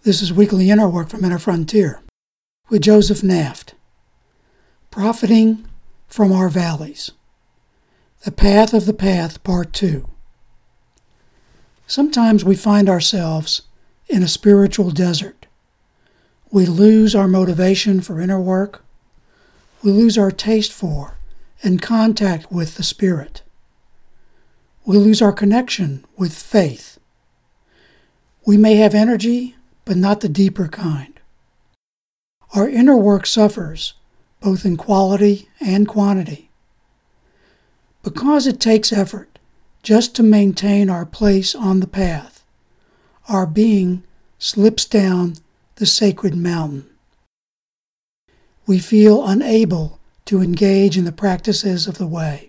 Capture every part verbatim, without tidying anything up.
This is Weekly Inner Work from Inner Frontier with Joseph Naft. Profiting from Our Valleys. The Path of the Path, Part two. Sometimes we find ourselves in a spiritual desert. We lose our motivation for inner work. We lose our taste for and contact with the Spirit. We lose our connection with faith. We may have energy, but not the deeper kind. Our inner work suffers, both in quality and quantity. Because it takes effort just to maintain our place on the path, our being slips down the sacred mountain. We feel unable to engage in the practices of the way.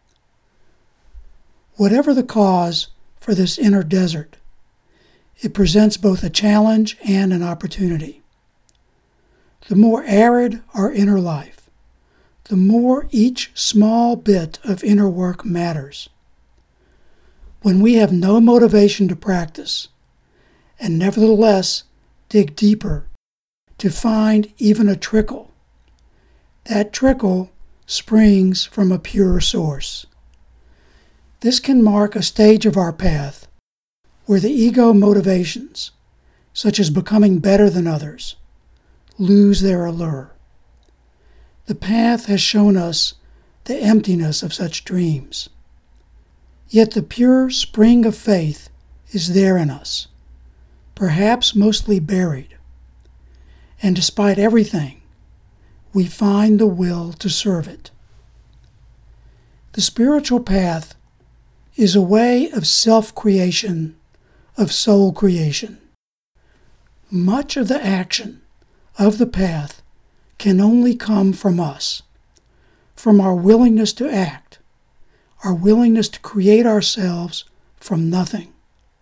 Whatever the cause for this inner desert, it presents both a challenge and an opportunity. The more arid our inner life, the more each small bit of inner work matters. When we have no motivation to practice, and nevertheless dig deeper to find even a trickle, that trickle springs from a pure source. This can mark a stage of our path where the ego motivations, such as becoming better than others, lose their allure. The path has shown us the emptiness of such dreams. Yet the pure spring of faith is there in us, perhaps mostly buried. And despite everything, we find the will to serve it. The spiritual path is a way of self-creation, of soul creation. Much of the action of the path can only come from us, from our willingness to act, our willingness to create ourselves from nothing.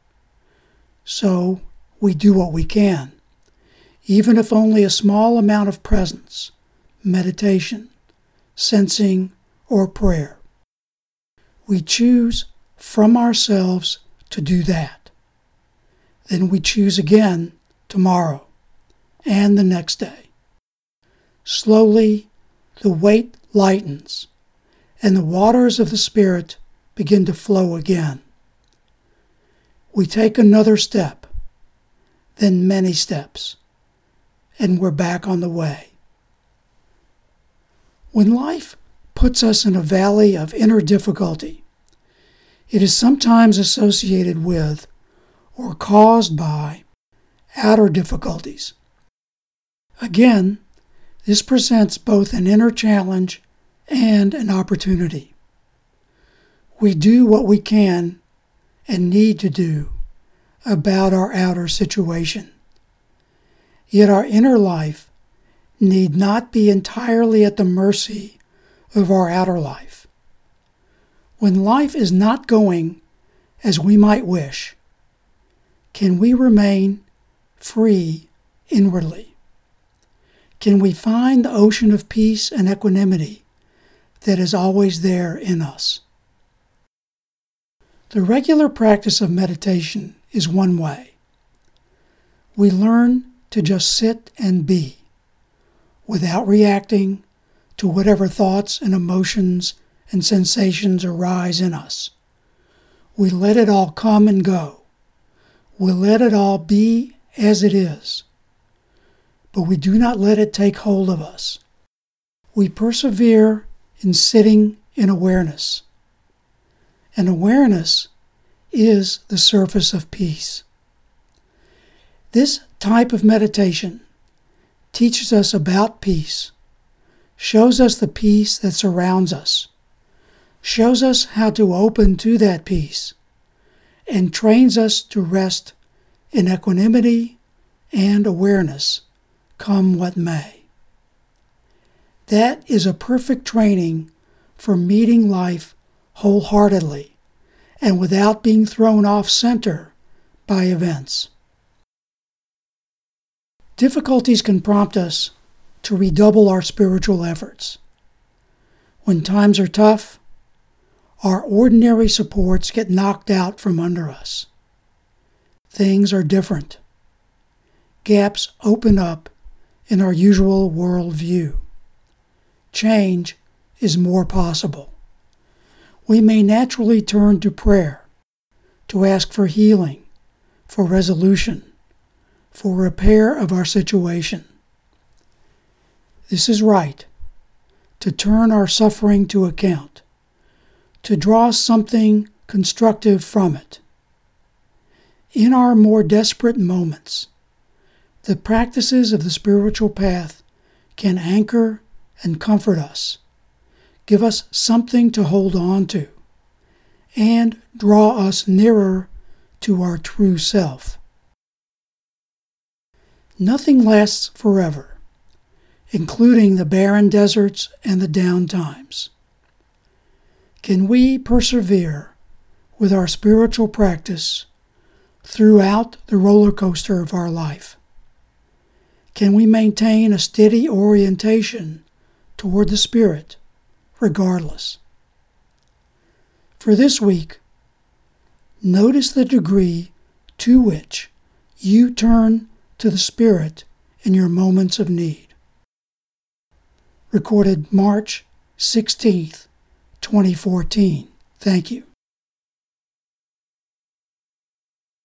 So we do what we can, even if only a small amount of presence, meditation, sensing, or prayer. We choose from ourselves to do that. Then we choose again tomorrow and the next day. Slowly, the weight lightens, and the waters of the Spirit begin to flow again. We take another step, then many steps, and we're back on the way. When life puts us in a valley of inner difficulty, it is sometimes associated with or caused by outer difficulties. Again, this presents both an inner challenge and an opportunity. We do what we can and need to do about our outer situation. Yet our inner life need not be entirely at the mercy of our outer life. When life is not going as we might wish, can we remain free inwardly? Can we find the ocean of peace and equanimity that is always there in us? The regular practice of meditation is one way. We learn to just sit and be, without reacting to whatever thoughts and emotions and sensations arise in us. We let it all come and go. We let it all be as it is, but we do not let it take hold of us. We persevere in sitting in awareness, and awareness is the surface of peace. This type of meditation teaches us about peace, shows us the peace that surrounds us, shows us how to open to that peace, and trains us to rest in equanimity and awareness, come what may. That is a perfect training for meeting life wholeheartedly and without being thrown off center by events. Difficulties can prompt us to redouble our spiritual efforts. When times are tough, our ordinary supports get knocked out from under us. Things are different. gaps open up in our usual worldview. Change is more possible. We may naturally turn to prayer, to ask for healing, for resolution, for repair of our situation. This is right, to turn our suffering to account, to draw something constructive from it. In our more desperate moments, the practices of the spiritual path can anchor and comfort us, give us something to hold on to, and draw us nearer to our true self. Nothing lasts forever, including the barren deserts and the down times. Can we persevere with our spiritual practice throughout the roller coaster of our life? Can we maintain a steady orientation toward the Spirit, regardless? For this week, notice the degree to which you turn to the Spirit in your moments of need. Recorded March sixteenth, twenty fourteen. Thank you.